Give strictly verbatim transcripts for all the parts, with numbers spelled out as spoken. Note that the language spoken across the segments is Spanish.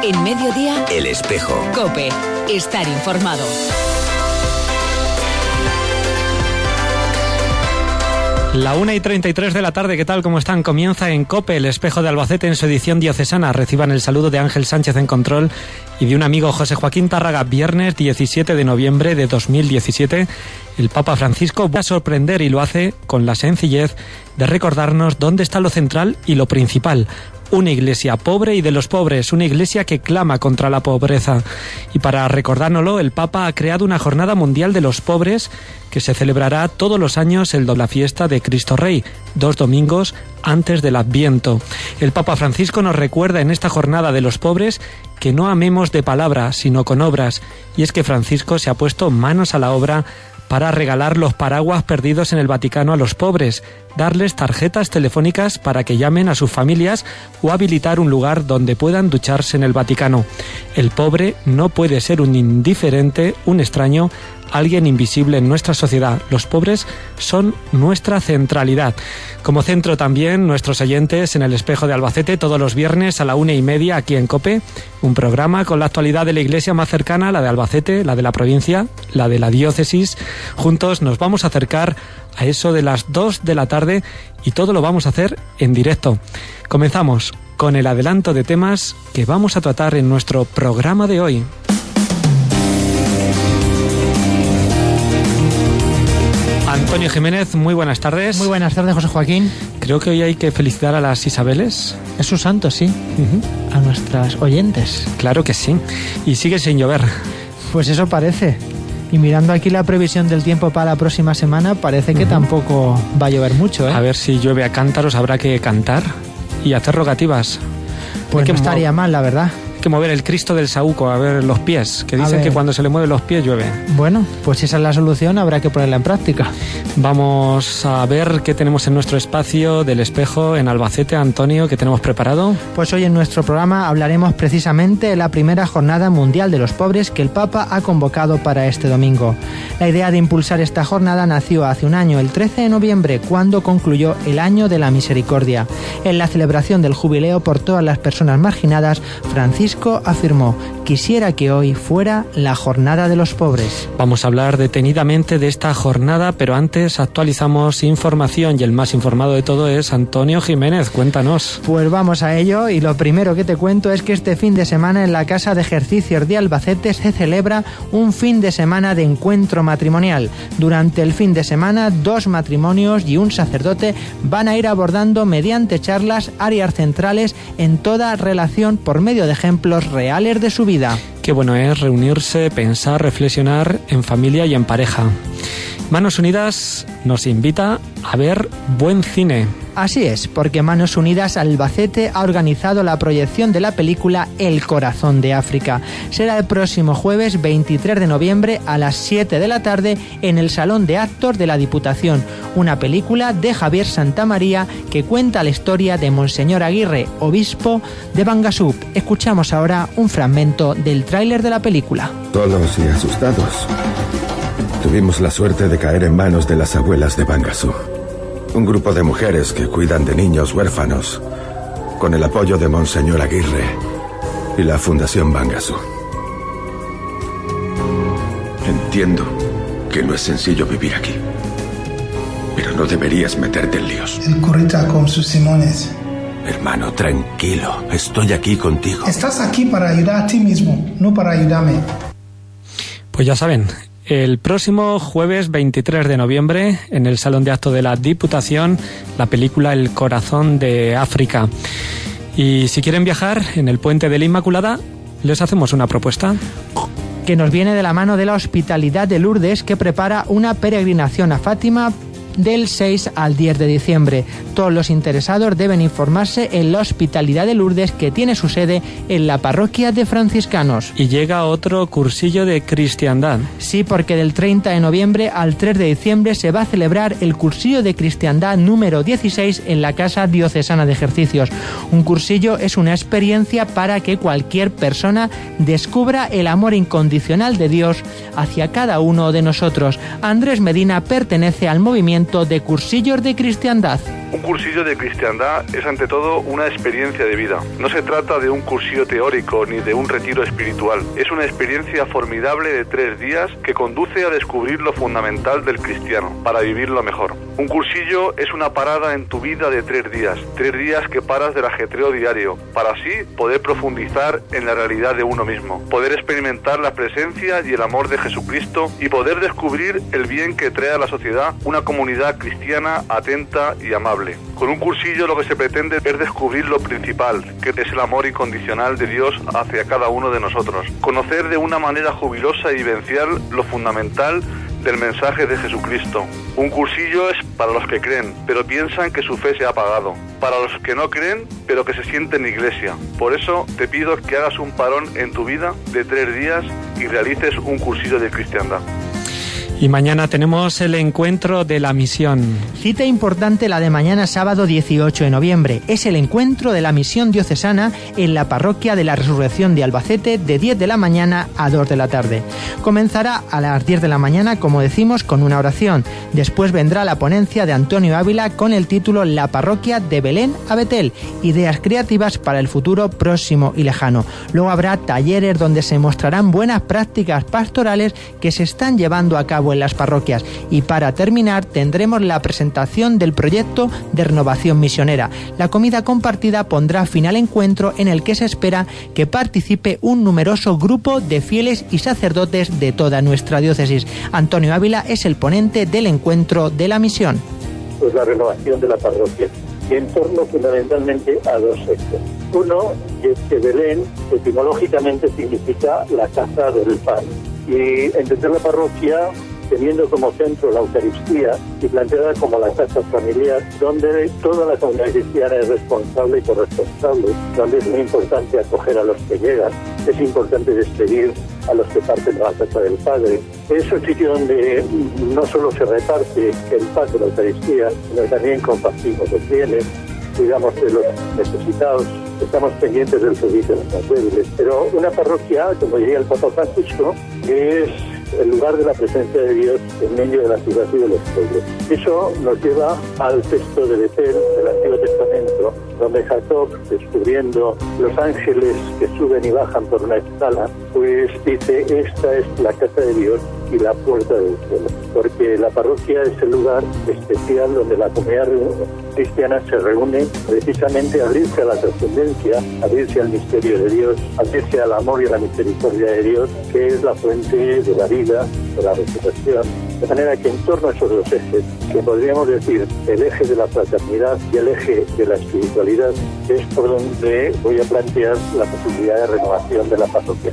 En Mediodía, El Espejo. COPE. Estar informado. La una y treinta y tres de la tarde, ¿qué tal? ¿Cómo están? Comienza en COPE, El Espejo de Albacete, en su edición diocesana. Reciban el saludo de Ángel Sánchez en control y de un amigo, José Joaquín Tárraga. Viernes diecisiete de noviembre de dos mil diecisiete, el Papa Francisco va a sorprender, y lo hace con la sencillez de recordarnos dónde está lo central y lo principal. Una iglesia pobre y de los pobres, una iglesia que clama contra la pobreza. Y para recordárnoslo, el Papa ha creado una jornada mundial de los pobres que se celebrará todos los años el la fiesta de Cristo Rey, dos domingos antes del Adviento. El Papa Francisco nos recuerda en esta jornada de los pobres que no amemos de palabra, sino con obras. Y es que Francisco se ha puesto manos a la obra para regalar los paraguas perdidos en el Vaticano a los pobres, darles tarjetas telefónicas para que llamen a sus familias o habilitar un lugar donde puedan ducharse en el Vaticano. El pobre no puede ser un indiferente, un extraño, alguien invisible en nuestra sociedad. Los pobres son nuestra centralidad. Como centro también nuestros oyentes en El Espejo de Albacete, todos los viernes a la una y media aquí en COPE, un programa con la actualidad de la iglesia más cercana, la de Albacete, la de la provincia, la de la diócesis. Juntos nos vamos a acercar a eso de las dos de la tarde y todo lo vamos a hacer en directo. Comenzamos con el adelanto de temas que vamos a tratar en nuestro programa de hoy. Antonio Jiménez, muy buenas tardes. Muy buenas tardes, José Joaquín. Creo que hoy hay que felicitar a las Isabeles. Es su santo, sí. Uh-huh. A nuestras oyentes. Claro que sí. Y sigue sin llover. Pues eso parece. Y mirando aquí la previsión del tiempo para la próxima semana, parece que uh-huh. tampoco va a llover mucho, ¿eh? A ver si llueve a cántaros, habrá que cantar y hacer rogativas. Pues no estaría mal, la verdad. Que mover el Cristo del Saúco, a ver los pies, que dicen que cuando se le mueven los pies llueve. Bueno, pues si esa es la solución, habrá que ponerla en práctica. Vamos a ver qué tenemos en nuestro espacio del Espejo en Albacete. Antonio, ¿qué tenemos preparado? Pues hoy en nuestro programa hablaremos precisamente de la primera jornada mundial de los pobres que el Papa ha convocado para este domingo. La idea de impulsar esta jornada nació hace un año, el trece de noviembre, cuando concluyó el Año de la Misericordia. En la celebración del jubileo por todas las personas marginadas, Francisco afirmó: quisiera que hoy fuera la jornada de los pobres. Vamos a hablar detenidamente de esta jornada, pero antes actualizamos información y el más informado de todo es Antonio Jiménez. Cuéntanos. Pues vamos a ello, y lo primero que te cuento es que este fin de semana en la Casa de Ejercicios de Albacete se celebra un fin de semana de encuentro matrimonial. Durante el fin de semana, dos matrimonios y un sacerdote van a ir abordando mediante charlas áreas centrales en toda relación por medio de ejemplos reales de su vida. Qué bueno es reunirse, pensar, reflexionar en familia y en pareja. Manos Unidas nos invita a ver buen cine. Así es, porque Manos Unidas Albacete ha organizado la proyección de la película El Corazón de África. Será el próximo jueves veintitrés de noviembre a las siete de la tarde en el Salón de Actos de la Diputación. Una película de Javier Santamaría que cuenta la historia de Monseñor Aguirre, obispo de Bangasú. Escuchamos ahora un fragmento del tráiler de la película. Solos y asustados, tuvimos la suerte de caer en manos de las abuelas de Bangasú. Un grupo de mujeres que cuidan de niños huérfanos, con el apoyo de Monseñor Aguirre y la Fundación Bangasú. Entiendo que no es sencillo vivir aquí, pero no deberías meterte en líos. El curita con sus simones. Hermano, tranquilo, estoy aquí contigo. Estás aquí para ayudar a ti mismo, no para ayudarme. Pues ya saben, el próximo jueves veintitrés de noviembre, en el Salón de Actos de la Diputación, la película El Corazón de África. Y si quieren viajar en el Puente de la Inmaculada, les hacemos una propuesta. Que nos viene de la mano de la Hospitalidad de Lourdes, que prepara una peregrinación a Fátima del seis al diez de diciembre. Todos los interesados deben informarse en la Hospitalidad de Lourdes, que tiene su sede en la parroquia de franciscanos. Y llega otro cursillo de cristiandad. Sí, porque del treinta de noviembre al tres de diciembre se va a celebrar el cursillo de cristiandad número dieciséis en la Casa Diocesana de Ejercicios. Un cursillo es una experiencia para que cualquier persona descubra el amor incondicional de Dios hacia cada uno de nosotros. Andrés Medina pertenece al movimiento momento de cursillos de cristiandad. Un cursillo de cristiandad es ante todo una experiencia de vida. No se trata de un cursillo teórico ni de un retiro espiritual. Es una experiencia formidable de tres días que conduce a descubrir lo fundamental del cristiano para vivirlo mejor. Un cursillo es una parada en tu vida de tres días. Tres días que paras del ajetreo diario para así poder profundizar en la realidad de uno mismo, poder experimentar la presencia y el amor de Jesucristo y poder descubrir el bien que trae a la sociedad una comunidad cristiana atenta y amable. Con un cursillo lo que se pretende es descubrir lo principal, que es el amor incondicional de Dios hacia cada uno de nosotros. Conocer de una manera jubilosa y vivencial lo fundamental del mensaje de Jesucristo. Un cursillo es para los que creen, pero piensan que su fe se ha apagado. Para los que no creen, pero que se sienten iglesia. Por eso te pido que hagas un parón en tu vida de tres días y realices un cursillo de cristiandad. Y mañana tenemos el encuentro de la misión. Cita importante la de mañana sábado dieciocho de noviembre. Es el encuentro de la misión diocesana en la parroquia de la Resurrección de Albacete de diez de la mañana a dos de la tarde. Comenzará a las diez de la mañana, como decimos, con una oración. Después vendrá la ponencia de Antonio Ávila con el título La parroquia de Belén a Betel, ideas creativas para el futuro próximo y lejano. Luego habrá talleres donde se mostrarán buenas prácticas pastorales que se están llevando a cabo en las parroquias, y para terminar tendremos la presentación del proyecto de renovación misionera. La comida compartida pondrá fin al encuentro, en el que se espera que participe un numeroso grupo de fieles y sacerdotes de toda nuestra diócesis. Antonio Ávila es el ponente del encuentro de la misión. Pues la renovación de la parroquia, y en torno fundamentalmente a dos hechos. Uno es que Belén etimológicamente significa la casa del pan, y entender la parroquia teniendo como centro la Eucaristía y planteada como la casa familiar, donde toda la comunidad cristiana es responsable y corresponsable, donde es muy importante acoger a los que llegan, es importante despedir a los que parten de la casa del Padre. Es un sitio donde no solo se reparte el pan de la Eucaristía, sino también compartimos los bienes, cuidamos de los necesitados, estamos pendientes del servicio de los más débiles. Pero una parroquia, como diría el Papa Francisco, es el lugar de la presencia de Dios en medio de la ciudad y de los pueblos. Eso nos lleva al texto de Betel del Antiguo Testamento, donde Jacob, descubriendo los ángeles que suben y bajan por una escala, pues dice: esta es la casa de Dios y la puerta del cielo, porque la parroquia es el lugar especial donde la comunidad cristiana se reúne precisamente a abrirse a la trascendencia, a abrirse al misterio de Dios, a abrirse al amor y a la misericordia de Dios, que es la fuente de la vida, de la resurrección. De manera que en torno a esos dos ejes, que podríamos decir el eje de la fraternidad y el eje de la espiritualidad, es por donde voy a plantear la posibilidad de renovación de la parroquia.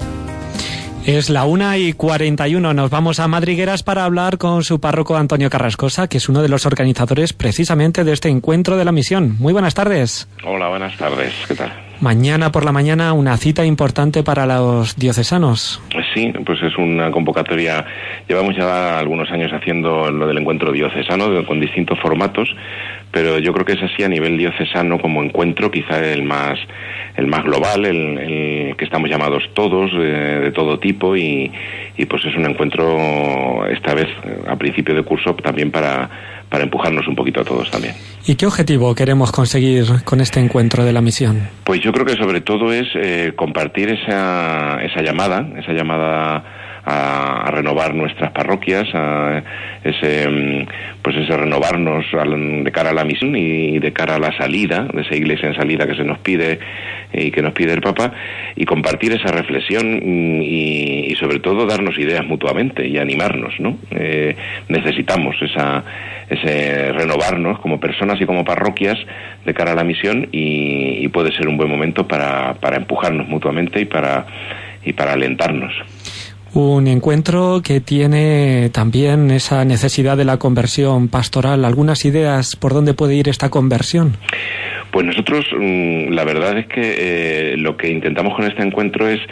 Es la una y cuarenta y uno. Nos vamos a Madrigueras para hablar con su párroco Antonio Carrascosa, que es uno de los organizadores precisamente de este encuentro de la misión. Muy buenas tardes. Hola, buenas tardes. ¿Qué tal? Mañana por la mañana una cita importante para los diocesanos. Sí, pues es una convocatoria. Llevamos ya algunos años haciendo lo del encuentro diocesano con distintos formatos, pero yo creo que es así a nivel diocesano como encuentro, quizá el más el más global, el, el que estamos llamados todos, eh, de todo tipo, y, y pues es un encuentro esta vez a principio de curso también para para empujarnos un poquito a todos también. ¿Y qué objetivo queremos conseguir con este encuentro de la misión? Pues yo creo que sobre todo es eh, compartir esa esa llamada, esa llamada a, a renovar nuestras parroquias, a ese pues ese renovarnos al, de cara a la misión y de cara a la salida, de esa iglesia en salida que se nos pide y que nos pide el Papa, y compartir esa reflexión y, y sobre todo darnos ideas mutuamente y animarnos, ¿no? Eh, necesitamos esa ese renovarnos como personas y como parroquias de cara a la misión, y, y puede ser un buen momento para, para empujarnos mutuamente y para y para alentarnos. Un encuentro que tiene también esa necesidad de la conversión pastoral. ¿Algunas ideas por dónde puede ir esta conversión? Pues nosotros, la verdad es que eh, lo que intentamos con este encuentro es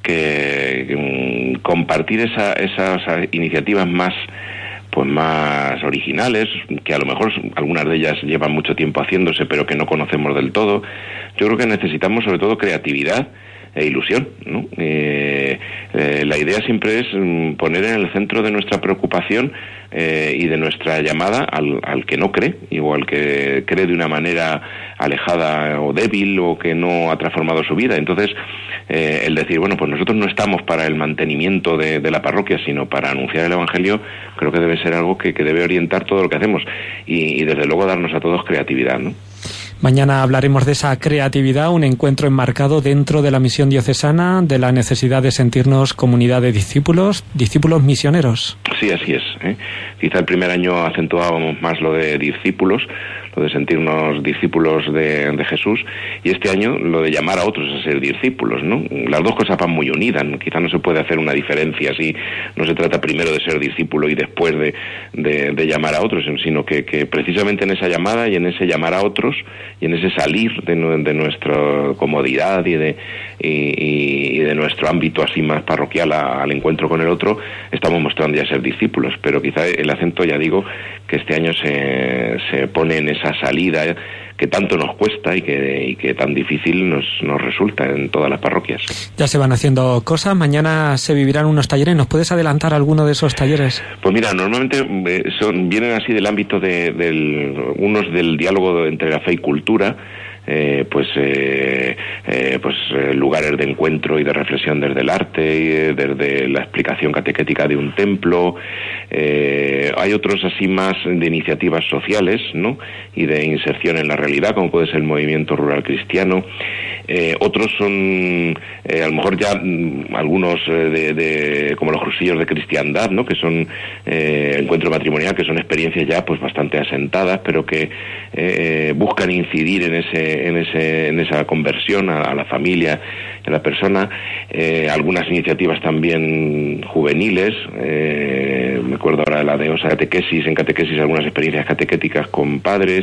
que um, compartir esa, esas iniciativas más pues más originales, que a lo mejor algunas de ellas llevan mucho tiempo haciéndose pero que no conocemos del todo. Yo creo que necesitamos sobre todo creatividad, e ilusión, ¿no? Eh, eh, la idea siempre es poner en el centro de nuestra preocupación eh, y de nuestra llamada al, al que no cree, o al que cree de una manera alejada o débil, o que no ha transformado su vida. Entonces, eh, el decir, bueno, pues nosotros no estamos para el mantenimiento de, de la parroquia, sino para anunciar el Evangelio, creo que debe ser algo que, que debe orientar todo lo que hacemos, y, y desde luego darnos a todos creatividad, ¿no? Mañana hablaremos de esa creatividad, un encuentro enmarcado dentro de la misión diocesana, de la necesidad de sentirnos comunidad de discípulos, discípulos misioneros. Sí, así es, ¿eh? Quizá el primer año acentuábamos más lo de discípulos, lo de sentirnos discípulos de, de Jesús, y este año lo de llamar a otros a ser discípulos, ¿no? Las dos cosas van muy unidas, ¿no? Quizá no se puede hacer una diferencia así, no se trata primero de ser discípulo y después de, de, de llamar a otros, sino que, que precisamente en esa llamada y en ese llamar a otros y en ese salir de, de nuestra comodidad y de, y, y de nuestro ámbito así más parroquial a, al encuentro con el otro, estamos mostrando ya ser discípulos, pero quizá el acento, ya digo, que este año se, se pone en esa salida que tanto nos cuesta y que, y que tan difícil nos, nos resulta en todas las parroquias. Ya se van haciendo cosas, mañana se vivirán unos talleres, ¿nos puedes adelantar alguno de esos talleres? Pues mira, normalmente son, vienen así del ámbito de, del, unos del diálogo entre la fe y cultura, Eh, pues eh, eh, pues eh, lugares de encuentro y de reflexión desde el arte, eh, desde la explicación catequética de un templo. Eh, hay otros así más de iniciativas sociales, ¿no? Y de inserción en la realidad, como puede ser el movimiento rural cristiano. Eh, otros son eh, a lo mejor ya mm, algunos eh, de, de como los crucillos de cristiandad, ¿no? Que son eh, encuentro matrimonial, que son experiencias ya pues bastante asentadas, pero que eh, buscan incidir en ese en ese en esa conversión a, a la familia, a la persona. Eh, algunas iniciativas también juveniles, eh, me acuerdo ahora de la de Osa Catequesis, en catequesis algunas experiencias catequéticas con padres,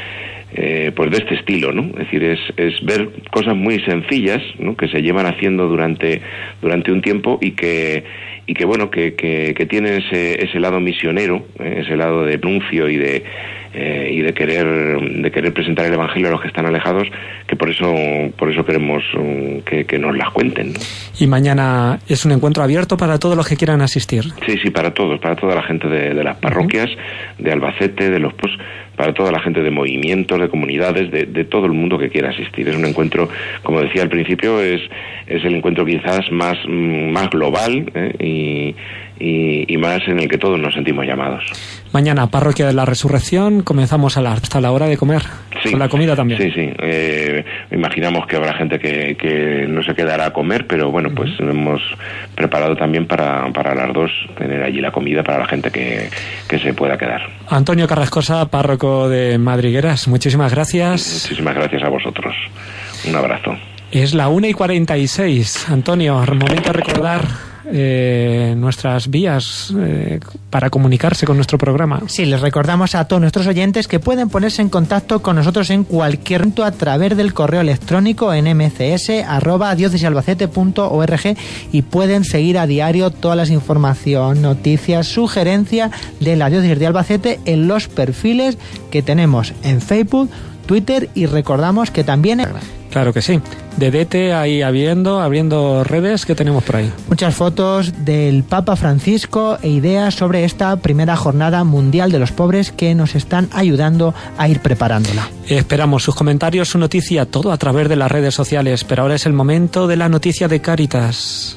eh, pues de este estilo, ¿no? Es decir, es, es ver cosas muy sencillas, ¿no? Que se llevan haciendo durante durante un tiempo y que y que bueno que que, que tienen ese ese lado misionero, eh, ese lado de anuncio y de Eh, y de querer de querer presentar el Evangelio a los que están alejados, que por eso por eso queremos um, que, que nos las cuenten, ¿no? Y mañana es un encuentro abierto para todos los que quieran asistir. Sí, sí, para todos, para toda la gente de, de las parroquias, uh-huh. de Albacete, de los pues, para toda la gente de movimientos, de comunidades, de, de todo el mundo que quiera asistir. Es un encuentro, como decía al principio, es es el encuentro quizás más más global, ¿eh? y, y y más en el que todos nos sentimos llamados. Mañana, Parroquia de la Resurrección, comenzamos a la, hasta la hora de comer, sí, con la comida también. Sí, sí, eh, imaginamos que habrá gente que, que no se quedará a comer, pero bueno, pues uh-huh. hemos preparado también para, para las dos, tener allí la comida para la gente que, que se pueda quedar. Antonio Carrascosa, párroco de Madrigueras, muchísimas gracias. Muchísimas gracias a vosotros. Un abrazo. Es la una y cuarenta y seis. Antonio, momento de recordar eh, nuestras vías eh, para comunicarse con nuestro programa. Sí, les recordamos a todos nuestros oyentes que pueden ponerse en contacto con nosotros en cualquier momento a través del correo electrónico en m c s arroba diócesilbacete punto org y pueden seguir a diario todas las informaciones, noticias, sugerencias de la diócesis de Albacete en los perfiles que tenemos en Facebook, Twitter y recordamos que también... Claro que sí. Dedete ahí abriendo, abriendo redes que tenemos por ahí. Muchas fotos del Papa Francisco e ideas sobre esta primera jornada mundial de los pobres que nos están ayudando a ir preparándola. Esperamos sus comentarios, su noticia, todo a través de las redes sociales. Pero ahora es el momento de la noticia de Cáritas.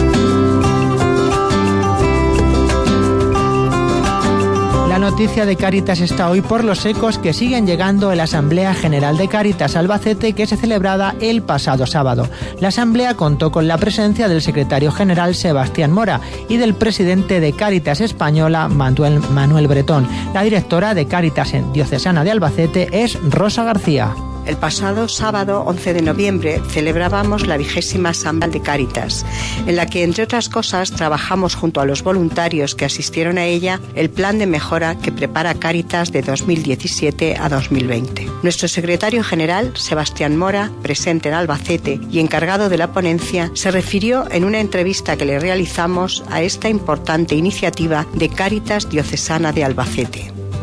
La noticia de Cáritas está hoy por los ecos que siguen llegando en la Asamblea General de Cáritas Albacete, que se celebraba el pasado sábado. La Asamblea contó con la presencia del secretario general Sebastián Mora y del presidente de Cáritas Española Manuel, Manuel Bretón. La directora de Cáritas Diocesana de Albacete es Rosa García. El pasado sábado once de noviembre celebrábamos la vigésima Asamblea de Cáritas, en la que, entre otras cosas, trabajamos junto a los voluntarios que asistieron a ella el plan de mejora que prepara Cáritas de dos mil diecisiete a dos mil veinte. Nuestro secretario general, Sebastián Mora, presente en Albacete y encargado de la ponencia, se refirió en una entrevista que le realizamos a esta importante iniciativa de Cáritas Diocesana de Albacete.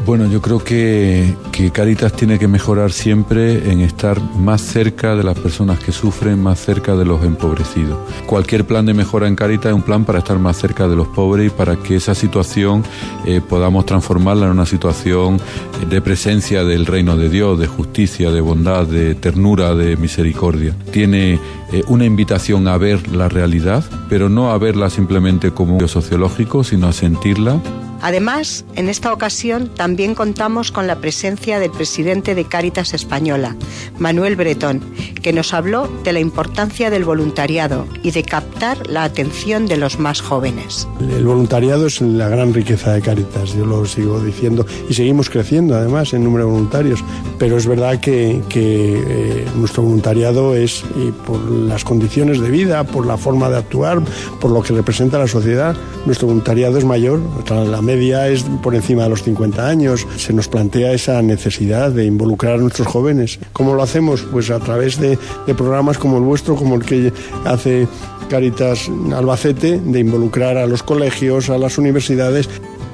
Bueno, yo creo que, que Cáritas tiene que mejorar siempre en estar más cerca de las personas que sufren, más cerca de los empobrecidos. Cualquier plan de mejora en Cáritas es un plan para estar más cerca de los pobres y para que esa situación eh, podamos transformarla en una situación de presencia del reino de Dios, de justicia, de bondad, de ternura, de misericordia. Tiene eh, una invitación a ver la realidad, pero no a verla simplemente como un sociológico, sino a sentirla. Además, en esta ocasión también contamos con la presencia del presidente de Cáritas Española, Manuel Bretón, que nos habló de la importancia del voluntariado y de captar la atención de los más jóvenes. El voluntariado es la gran riqueza de Cáritas, yo lo sigo diciendo, y seguimos creciendo además en número de voluntarios, pero es verdad que, que eh, nuestro voluntariado es, y por las condiciones de vida, por la forma de actuar, por lo que representa la sociedad, nuestro voluntariado es mayor. La media es por encima de los cincuenta años. Se nos plantea esa necesidad de involucrar a nuestros jóvenes. ¿Cómo lo hacemos? Pues a través de, de programas como el vuestro, como el que hace Cáritas Albacete, de involucrar a los colegios, a las universidades.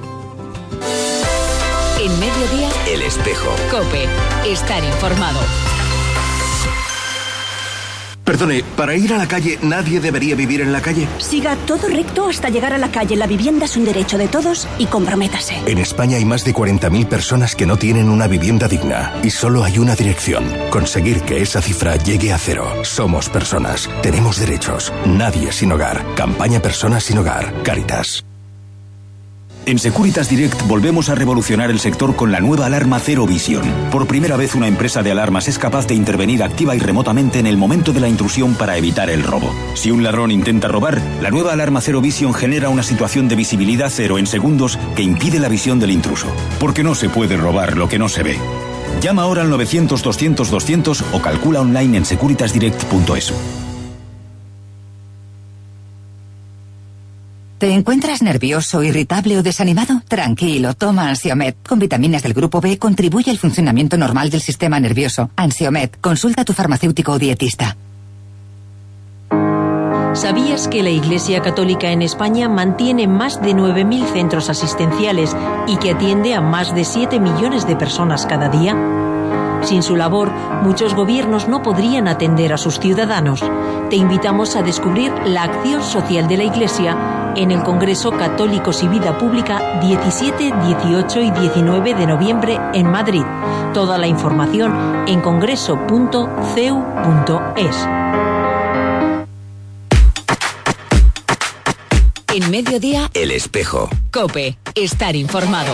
En Mediodía, El Espejo. COPE. Estar informado. Perdone, para ir a la calle, ¿nadie debería vivir en la calle? Siga todo recto hasta llegar a la calle. La vivienda es un derecho de todos y comprométase. En España hay más de cuarenta mil personas que no tienen una vivienda digna. Y solo hay una dirección: conseguir que esa cifra llegue a cero. Somos personas. Tenemos derechos. Nadie sin hogar. Campaña Personas sin Hogar. Cáritas. En Securitas Direct volvemos a revolucionar el sector con la nueva alarma Cero Visión. Por primera vez una empresa de alarmas es capaz de intervenir activa y remotamente en el momento de la intrusión para evitar el robo. Si un ladrón intenta robar, la nueva alarma Cero Visión genera una situación de visibilidad cero en segundos que impide la visión del intruso. Porque no se puede robar lo que no se ve. Llama ahora al novecientos doscientos doscientos o calcula online en securitas direct punto es. ¿Te encuentras nervioso, irritable o desanimado? Tranquilo, toma Ansiomed. Con vitaminas del grupo B contribuye al funcionamiento normal del sistema nervioso. Ansiomed, consulta a tu farmacéutico o dietista. ¿Sabías que la Iglesia Católica en España mantiene más de nueve mil centros asistenciales y que atiende a más de siete millones de personas cada día? Sin su labor, muchos gobiernos no podrían atender a sus ciudadanos. Te invitamos a descubrir la acción social de la Iglesia en el Congreso Católicos y Vida Pública diecisiete, dieciocho y diecinueve de noviembre en Madrid. Toda la información en congreso punto c e u punto es. En Mediodía, El Espejo. COPE. Estar informado.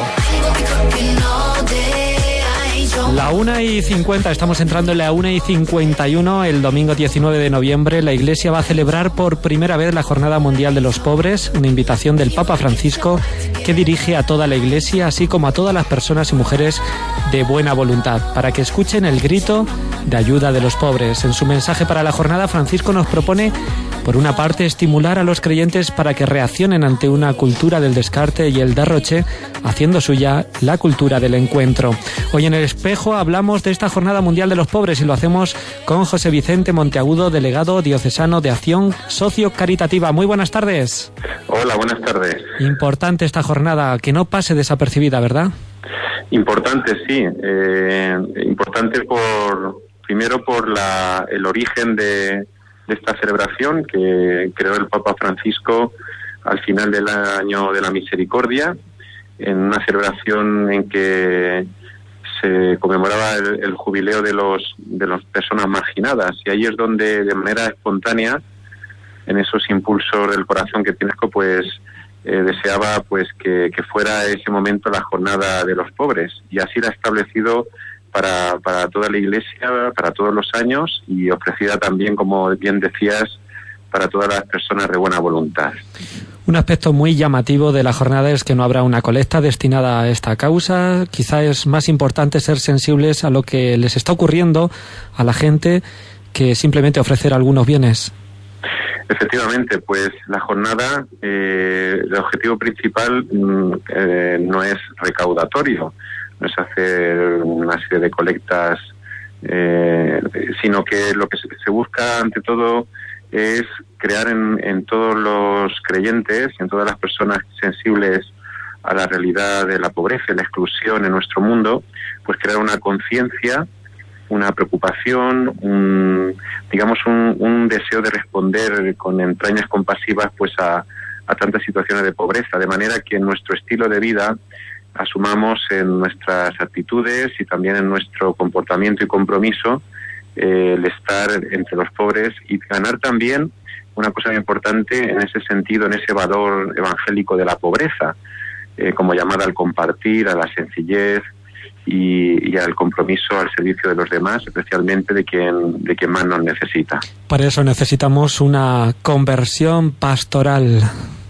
La una y cincuenta, estamos entrando en la una y cincuenta y uno. El domingo diecinueve de noviembre la Iglesia va a celebrar por primera vez la Jornada Mundial de los Pobres, una invitación del Papa Francisco que dirige a toda la Iglesia, así como a todas las personas y mujeres de buena voluntad, para que escuchen el grito de ayuda de los pobres. En su mensaje para la jornada, Francisco nos propone, por una parte, estimular a los creyentes para que reaccionen ante una cultura del descarte y el derroche, haciendo suya la cultura del encuentro. Hoy en El Espejo hablamos de esta Jornada Mundial de los Pobres y lo hacemos con José Vicente Monteagudo, delegado diocesano de Acción Socio-Caritativa. Muy buenas tardes. Hola, buenas tardes. Importante esta jornada, que no pase desapercibida, ¿verdad? Importante, sí. Eh, importante por, primero por la, el origen de, de esta celebración que creó el Papa Francisco al final del año de la misericordia, en una celebración en que se conmemoraba el, el jubileo de los de las personas marginadas, y ahí es donde de manera espontánea, en esos impulsos del corazón que tiene, pues eh, deseaba pues que, que fuera ese momento la jornada de los pobres, y así la ha establecido para, para toda la Iglesia, para todos los años, y ofrecida también, como bien decías, para todas las personas de buena voluntad. Un aspecto muy llamativo de la jornada es que no habrá una colecta destinada a esta causa. Quizá es más importante ser sensibles a lo que les está ocurriendo a la gente que simplemente ofrecer algunos bienes. Efectivamente, pues la jornada, eh, el objetivo principal eh, no es recaudatorio, no es hacer una serie de colectas, eh, sino que lo que se, se busca ante todo es crear en, en todos los creyentes y en todas las personas sensibles a la realidad de la pobreza y la exclusión en nuestro mundo, pues crear una conciencia, una preocupación, un, digamos un, un deseo de responder con entrañas compasivas pues a, a tantas situaciones de pobreza, de manera que en nuestro estilo de vida asumamos en nuestras actitudes y también en nuestro comportamiento y compromiso eh, el estar entre los pobres y ganar también una cosa muy importante en ese sentido, en ese valor evangélico de la pobreza, eh, como llamada al compartir, a la sencillez y, y al compromiso al servicio de los demás, especialmente de quien, de quien más nos necesita. Para eso necesitamos una conversión pastoral.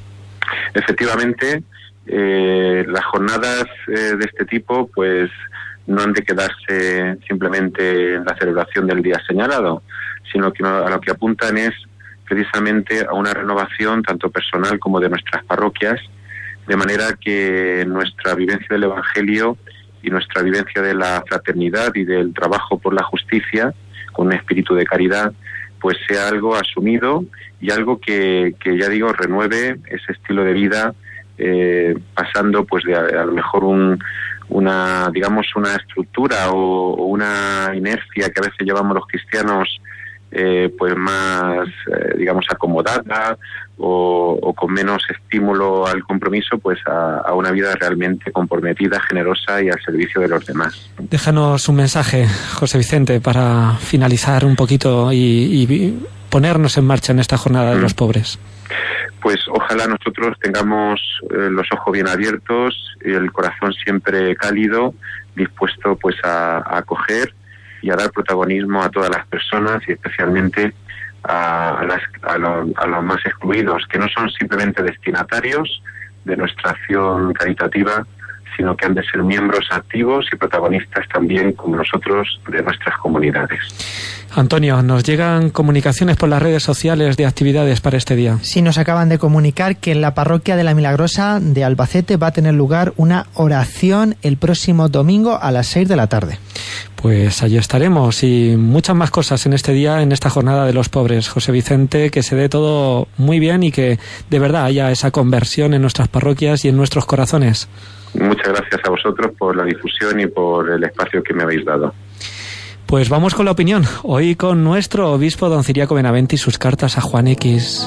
Efectivamente, eh, las jornadas eh, de este tipo pues no han de quedarse simplemente en la celebración del día señalado, sino que a lo que apuntan es precisamente a una renovación tanto personal como de nuestras parroquias, de manera que nuestra vivencia del Evangelio y nuestra vivencia de la fraternidad y del trabajo por la justicia, con un espíritu de caridad, pues sea algo asumido y algo que, que ya digo, renueve ese estilo de vida, eh, pasando pues de a, a lo mejor un, una, digamos, una estructura o, o una inercia que a veces llevamos los cristianos Eh, pues más, eh, digamos, acomodada o, o con menos estímulo al compromiso, pues a, a una vida realmente comprometida, generosa y al servicio de los demás. Déjanos un mensaje, José Vicente, para finalizar un poquito y, y ponernos en marcha en esta jornada de los pobres. Pues ojalá nosotros tengamos eh, los ojos bien abiertos y el corazón siempre cálido, dispuesto pues a, a acoger y a dar protagonismo a todas las personas y especialmente a, a, las, a, lo, a los más excluidos, que no son simplemente destinatarios de nuestra acción caritativa, sino que han de ser miembros activos y protagonistas también, como nosotros, de nuestras comunidades. Antonio, nos llegan comunicaciones por las redes sociales de actividades para este día. Sí, nos acaban de comunicar que en la parroquia de la Milagrosa de Albacete va a tener lugar una oración el próximo domingo a las seis de la tarde. Pues allí estaremos y muchas más cosas en este día, en esta jornada de los pobres. José Vicente, que se dé todo muy bien y que de verdad haya esa conversión en nuestras parroquias y en nuestros corazones. Muchas gracias a vosotros por la difusión y por el espacio que me habéis dado. Pues vamos con la opinión, hoy con nuestro obispo don Ciriaco Benavente y sus cartas a Juan X.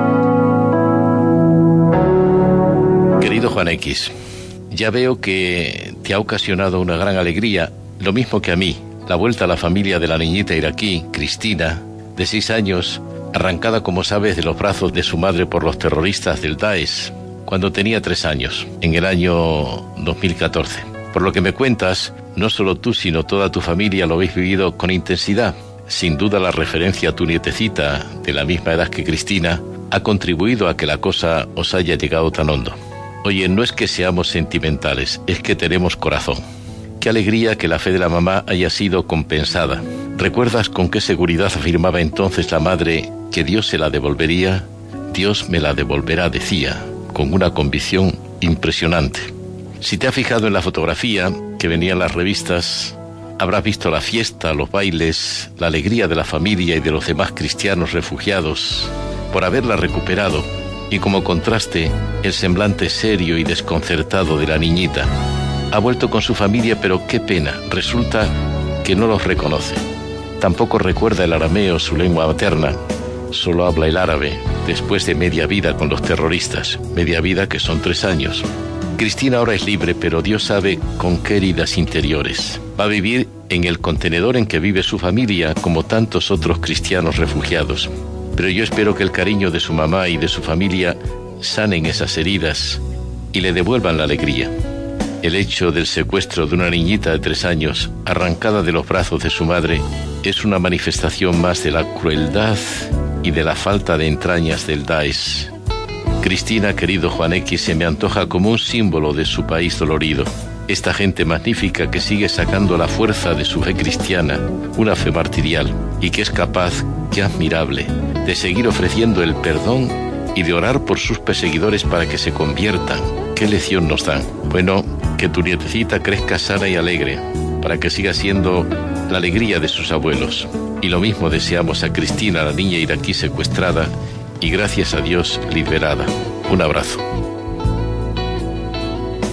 Querido Juan X, ya veo que te ha ocasionado una gran alegría, lo mismo que a mí, la vuelta a la familia de la niñita iraquí, Cristina, de seis años, arrancada como sabes de los brazos de su madre por los terroristas del Daesh, cuando tenía tres años, en el año dos mil catorce. Por lo que me cuentas, no solo tú, sino toda tu familia lo habéis vivido con intensidad. Sin duda la referencia a tu nietecita, de la misma edad que Cristina, ha contribuido a que la cosa os haya llegado tan hondo. Oye, no es que seamos sentimentales, es que tenemos corazón. Qué alegría que la fe de la mamá haya sido compensada. ¿Recuerdas con qué seguridad afirmaba entonces la madre que Dios se la devolvería? Dios me la devolverá, decía, con una convicción impresionante. Si te has fijado en la fotografía que venía en las revistas, habrás visto la fiesta, los bailes, la alegría de la familia y de los demás cristianos refugiados por haberla recuperado, y como contraste, el semblante serio y desconcertado de la niñita. Ha vuelto con su familia, pero qué pena, resulta que no los reconoce. Tampoco recuerda el arameo, su lengua materna, solo habla el árabe, después de media vida con los terroristas, media vida que son tres años. Cristina ahora es libre, pero Dios sabe con qué heridas interiores. Va a vivir en el contenedor en que vive su familia, como tantos otros cristianos refugiados. Pero yo espero que el cariño de su mamá y de su familia sanen esas heridas y le devuelvan la alegría. El hecho del secuestro de una niñita de tres años, arrancada de los brazos de su madre, es una manifestación más de la crueldad y de la falta de entrañas del Daesh. Cristina, querido Juan X, se me antoja como un símbolo de su país dolorido. Esta gente magnífica que sigue sacando la fuerza de su fe cristiana, una fe martirial, y que es capaz, qué admirable, de seguir ofreciendo el perdón y de orar por sus perseguidores para que se conviertan. ¿Qué lección nos dan? Bueno, que tu nietecita crezca sana y alegre, para que siga siendo la alegría de sus abuelos. Y lo mismo deseamos a Cristina, la niña iraquí secuestrada, y gracias a Dios liberada. Un abrazo.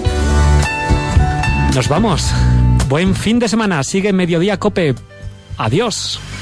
Nos vamos. Buen fin de semana. Sigue Mediodía Cope. Adiós.